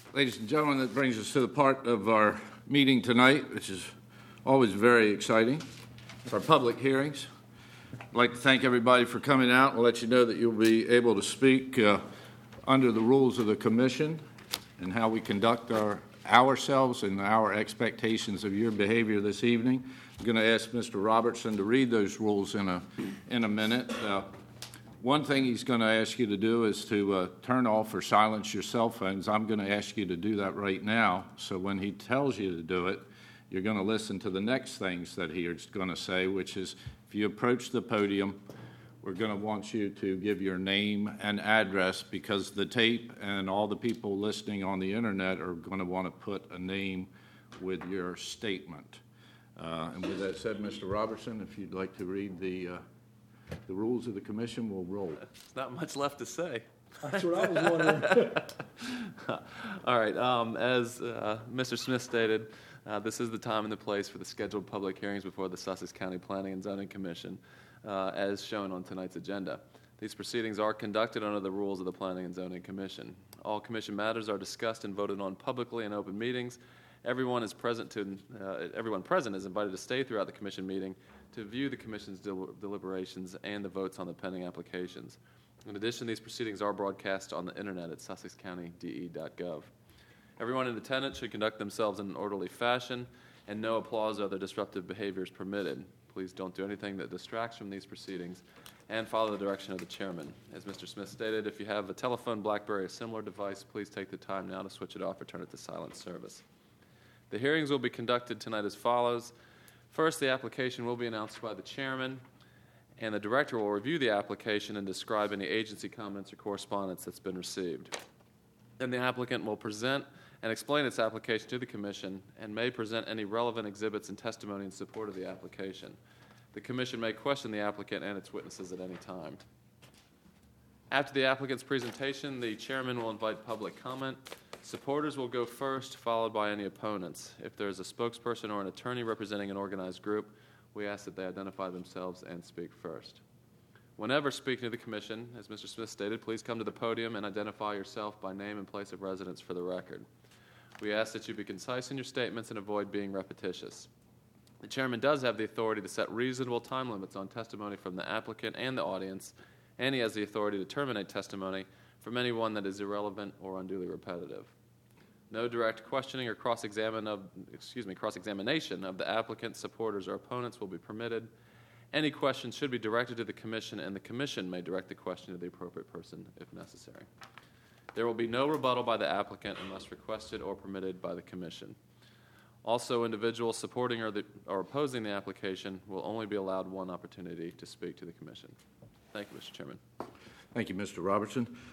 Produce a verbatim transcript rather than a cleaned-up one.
Ladies and gentlemen, that brings us to the part of our meeting tonight, which is always very exciting. It's our public hearings. I'd like to thank everybody for coming out. We'll let you know that you'll be able to speak uh, under the rules of the commission and how we conduct our ourselves and our expectations of your behavior this evening. I'm going to ask Mister Robertson to read those rules in a in a minute. Uh, one thing he's going to ask you to do is to uh, turn off or silence your cell phones. I'm going to ask you to do that right now. So when he tells you to do it, you're going to listen to the next things that he is going to say, which is if you approach the podium, we're going to want you to give your name and address, because the tape and all the people listening on the internet are going to want to put a name with your statement. Uh, and with that said, Mister Robertson, if you'd like to read the uh, the rules of the commission, we'll roll. There's not much left to say. That's what I was wondering. All right. Um, as uh, Mister Smith stated, uh, this is the time and the place for the scheduled public hearings before the Sussex County Planning and Zoning Commission, uh, as shown on tonight's agenda. These proceedings are conducted under the rules of the Planning and Zoning Commission. All commission matters are discussed and voted on publicly in open meetings. Everyone is present to uh, everyone present is invited to stay throughout the commission meeting to view the commission's del- deliberations and the votes on the pending applications. In addition, these proceedings are broadcast on the internet at sussex county d e dot gov. Everyone in attendance should conduct themselves in an orderly fashion, and no applause or other disruptive behavior is permitted. Please don't do anything that distracts from these proceedings, and follow the direction of the chairman. As Mister Smith stated, if you have a telephone, BlackBerry, or similar device, please take the time now to switch it off or turn it to silent service. The hearings will be conducted tonight as follows. First, the application will be announced by the chairman, and the director will review the application and describe any agency comments or correspondence that's been received. Then the applicant will present and explain its application to the commission and may present any relevant exhibits and testimony in support of the application. The commission may question the applicant and its witnesses at any time. After the applicant's presentation, the chairman will invite public comment. Supporters will go first, followed by any opponents. If there is a spokesperson or an attorney representing an organized group, we ask that they identify themselves and speak first. Whenever speaking to the commission, as Mister Smith stated, please come to the podium and identify yourself by name and place of residence for the record. We ask that you be concise in your statements and avoid being repetitious. The chairman does have the authority to set reasonable time limits on testimony from the applicant and the audience, and he has the authority to terminate testimony from anyone that is irrelevant or unduly repetitive. No direct questioning or cross-examine of, excuse me, cross-examination of the applicant, supporters, or opponents will be permitted. Any questions should be directed to the commission, and the commission may direct the question to the appropriate person if necessary. There will be no rebuttal by the applicant unless requested or permitted by the commission. Also, individuals supporting or, the, or opposing the application will only be allowed one opportunity to speak to the commission. Thank you, Mister Chairman. Thank you, Mister Robertson.